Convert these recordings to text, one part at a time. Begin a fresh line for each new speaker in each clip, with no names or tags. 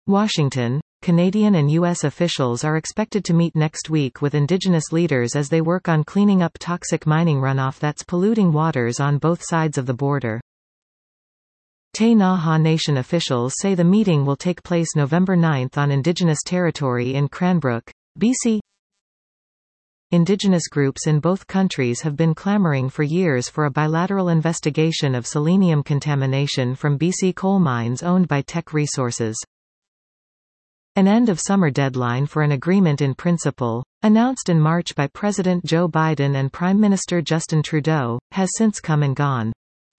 Washington. Canadian and U.S. officials are expected to meet next week with Indigenous leaders as they work on cleaning up toxic mining runoff that's polluting waters on both sides of the border. Te Ngāha Nation officials say the meeting will take place November 9 on Indigenous territory in Cranbrook, BC. Indigenous groups in both countries have been clamoring for years for a bilateral investigation of selenium contamination from BC coal mines owned by Teck Resources. An end-of-summer deadline for an agreement in principle, announced in March by President Joe Biden and Prime Minister Justin Trudeau, has since come and gone.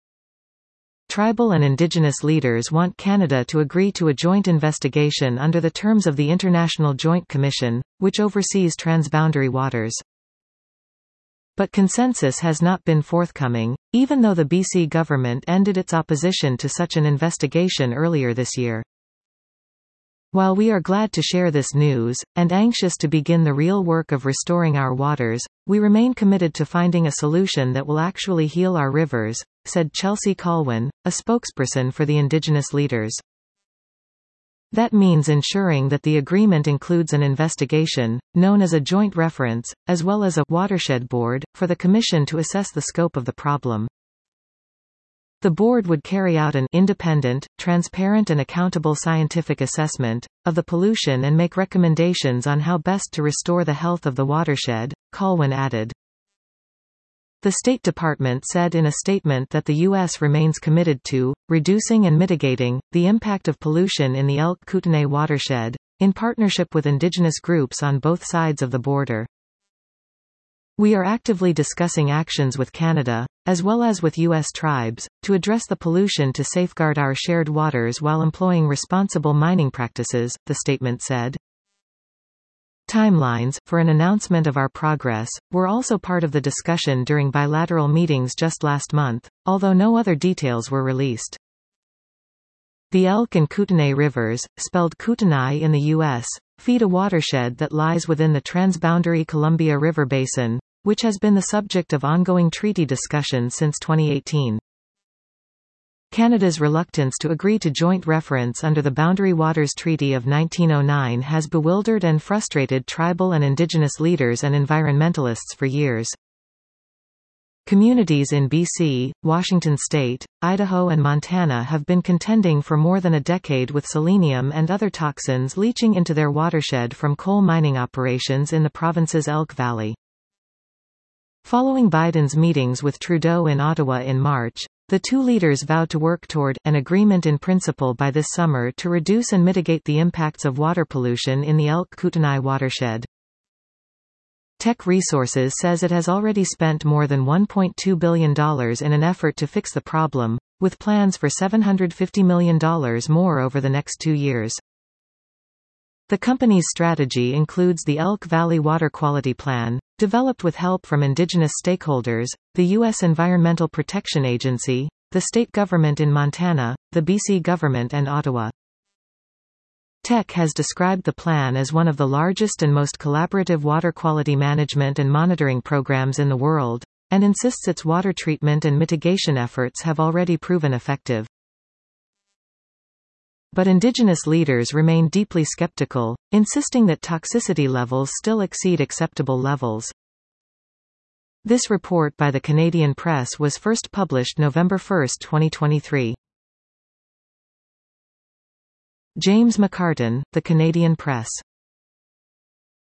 Tribal and Indigenous leaders want Canada to agree to a joint investigation under the terms of the International Joint Commission, which oversees transboundary waters. But consensus has not been forthcoming, even though the BC government ended its opposition to such an investigation earlier this year. While we are glad to share this news, and anxious to begin the real work of restoring our waters, we remain committed to finding a solution that will actually heal our rivers, said Chelsea Colwyn, a spokesperson for the Indigenous leaders. That means ensuring that the agreement includes an investigation, known as a joint reference, as well as a watershed board, for the Commission to assess the scope of the problem. The board would carry out an independent, transparent and accountable scientific assessment of the pollution and make recommendations on how best to restore the health of the watershed, Colwyn added. The State Department said in a statement that the U.S. remains committed to reducing and mitigating the impact of pollution in the Elk Kootenay watershed, in partnership with Indigenous groups on both sides of the border. We are actively discussing actions with Canada, as well as with U.S. tribes, to address the pollution to safeguard our shared waters while employing responsible mining practices, the statement said. Timelines for an announcement of our progress were also part of the discussion during bilateral meetings just last month, although no other details were released. The Elk and Kootenay rivers, spelled Kootenai in the U.S., feed a watershed that lies within the transboundary Columbia River Basin, which has been the subject of ongoing treaty discussions since 2018. Canada's reluctance to agree to joint reference under the Boundary Waters Treaty of 1909 has bewildered and frustrated tribal and Indigenous leaders and environmentalists for years. Communities in BC, Washington State, Idaho and Montana have been contending for more than a decade with selenium and other toxins leaching into their watershed from coal mining operations in the province's Elk Valley. Following Biden's meetings with Trudeau in Ottawa in March, the two leaders vowed to work toward an agreement in principle by this summer to reduce and mitigate the impacts of water pollution in the Elk Kootenai watershed. Teck Resources says it has already spent more than $1.2 billion in an effort to fix the problem, with plans for $750 million more over the next 2 years. The company's strategy includes the Elk Valley Water Quality Plan, developed with help from Indigenous stakeholders, the U.S. Environmental Protection Agency, the state government in Montana, the BC government and Ottawa. Teck has described the plan as one of the largest and most collaborative water quality management and monitoring programs in the world, and insists its water treatment and mitigation efforts have already proven effective. But Indigenous leaders remain deeply skeptical, insisting that toxicity levels still exceed acceptable levels. This report by the Canadian Press was first published November 1, 2023. James McCartan, The Canadian Press.